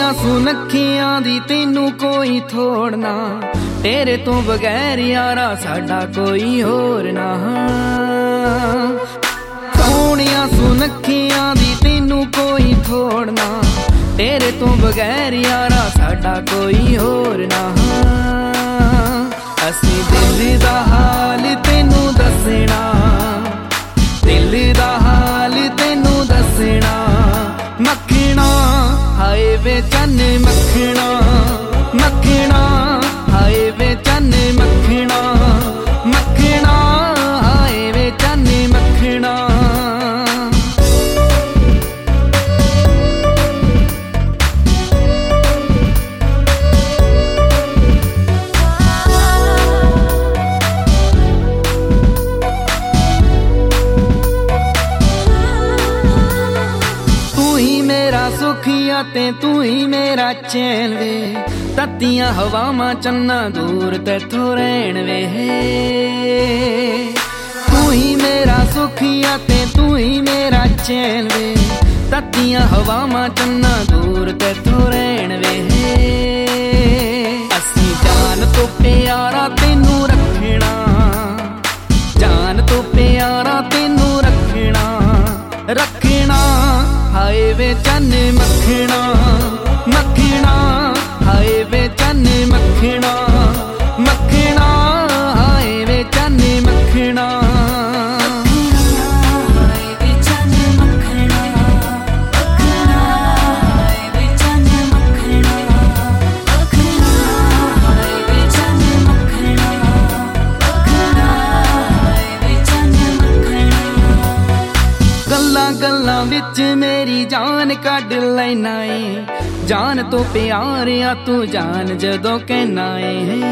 ਸੁਨੱਖੀਆਂ ਦੀ ਤੈਨੂੰ ਕੋਈ ਥੋੜ ਨਾ, ਤੇਰੇ ਤੋਂ ਬਗੈਰ ਯਾਰਾ ਸਾਡਾ ਕੋਈ ਹੋਰ ਨਾ। ਸੋਹਣੀਆਂ ਸੁਨੱਖੀਆਂ ਦੀ ਤੈਨੂੰ ਕੋਈ ਥੋੜ ਨਾ, ਤੇਰੇ ਤੋਂ ਬਗੈਰ ਯਾਰਾ ਸਾਡਾ ਕੋਈ ਹੋਰ ਨਾ। ਅਸੀਂ ਦਿਲ ਦਾ ਹਾਲ ਤੈਨੂੰ ਦੱਸਣਾ, ਦਿਲ ਦਾ ਹਾਲ ਤੈਨੂੰ ਦੱਸਣਾ। ਮੱਖਣਾ ਹਾਏ ਵੇ ਚੰਨ ਮੱਖਣਾ, ਮੱਖਣਾ ਹਾਏ ਵੇ ਚੰਨ ਮੱਖਣਾ, ਮੱਖਣਾ ਹਾਏ ਵੇ ਚੰਨ ਮੱਖਣਾ। ਸੁਖੀਆ ਤੇ ਤੂੰ ਹੀ ਮੇਰਾ ਚੈਨ ਵੇ, ਤੱਤੀਆਂ ਹਵਾਵਾਂ ਚੰਨਾ ਦੂਰ ਤੈਥੋਂ ਰਹਿਣ ਵੇ। ਤੂੰ ਹੀ ਮੇਰਾ ਸੁਖੀਆ ਤੇ ਤੂੰ ਹੀ ਮੇਰਾ ਚੈਨ ਵੇ, ਤੱਤੀਆਂ ਹਵਾਵਾਂ ਚੰਨਾ ਦੂਰ ਤੈਥੋਂ ਰਹਿਣ ਵੇ। ਅਸੀਂ ਜਾਨ ਤੋਂ ਪਿਆਰਾ ਤੈਨੂੰ ਰੱਖਣਾ, ਜਾਨ ਤੋਂ ਪਿਆਰਾ ਤੈਨੂੰ ਰੱਖਣਾ, ਰੱਖਣਾ ਹਾਏ ਵੇ ਚੰਨ ਮੱਖਣਾ, ਮੱਖਣਾ ਹਾਏ ਵੇ ਚੰਨ ਮੱਖਣਾ, ਮੱਖਣਾ ਹਾਏ ਵੇ ਚੰਨ ਮੱਖਣਾ। ਗੱਲਾਂ ਵਿੱਚ ਮੇਰੀ ਜਾਨ ਕੱਢ ਲੈਣਾ ਏ, ਜਾਨ ਤੋਂ ਪਿਆਰਿਆ ਤੂੰ ਜਾਨ ਜਦੋਂ ਕਹਿਣਾ ਏ।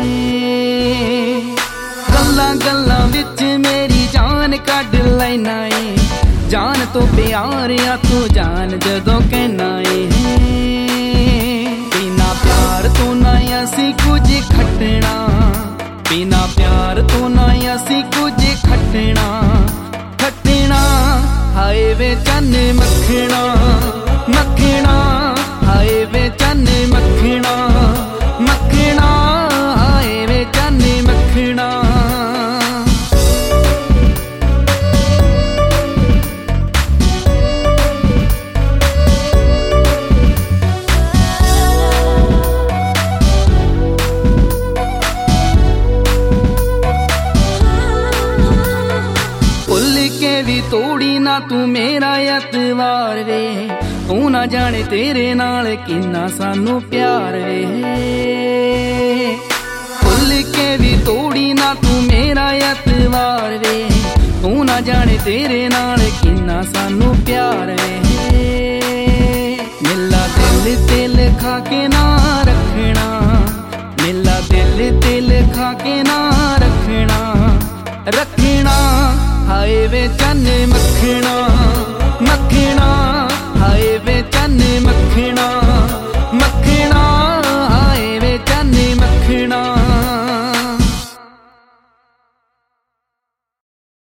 ਗੱਲਾਂ ਵਿੱਚ ਮੇਰੀ ਜਾਨ ਕੱਢ ਲੈਣਾ ਏ, ਜਾਨ ਤੋਂ ਪਿਆਰਿਆ ਤੂੰ ਜਾਨ ਜਦੋਂ ਕਹਿਣਾ ਏ। ਬਿਨਾ ਪਿਆਰ ਤੋਂ ਨਾ ਅਸੀਂ ਕੁਝ ਖੱਟਣਾ, ਬਿਨਾ ਪਿਆਰ ਤੋਂ ਨਾ ਅਸੀਂ ਕੁਝ ਖੱਟਣਾ, ਖੱਟਣਾ ਹਾਏ ਵੇ ਚੰਨ ਮੱਖਣਾ, ਮੱਖਣਾ ਹਾਏ ਵੇ ਚੰਨ ਮੱਖਣਾ, ਮੱਖਣਾ ਹਾਏ ਵੇ ਚੰਨ ਮੱਖਣਾ। ਤੋੜੀ ਨਾ ਤੂੰ ਮੇਰਾ ਐਤਵਾਰ ਵੇ, ਤੂੰ ਨਾ ਜਾਣੇ ਤੇਰੇ ਨਾਲ ਕਿੰਨਾ ਸਾਨੂੰ ਪਿਆਰ ਵੇ। ਭੁੱਲ ਕੇ ਵੀ ਤੋੜੀ ਨਾ ਤੂੰ ਮੇਰਾ ਐਤਵਾਰ ਵੇ, ਤੂੰ ਨਾ ਜਾਣੇ ਤੇਰੇ ਨਾਲ ਕਿੰਨਾ ਸਾਨੂੰ ਪਿਆਰ ਵੇ। ਮਿਲਾ ਦਿਲ ਤੇ ਲਿਖਾ ਕੇ ਨਾ ਰੱਖਣਾ, ਮਿਲਾ ਦਿਲ ਤੇ ਲਿਖਾ ਕੇ ਨਾ ਰੱਖਣਾ, ਰੱਖਣਾ ਹਾਏ ਵੇ ਚੰਨ ਮੱਖਣਾ, ਮੱਖਣਾ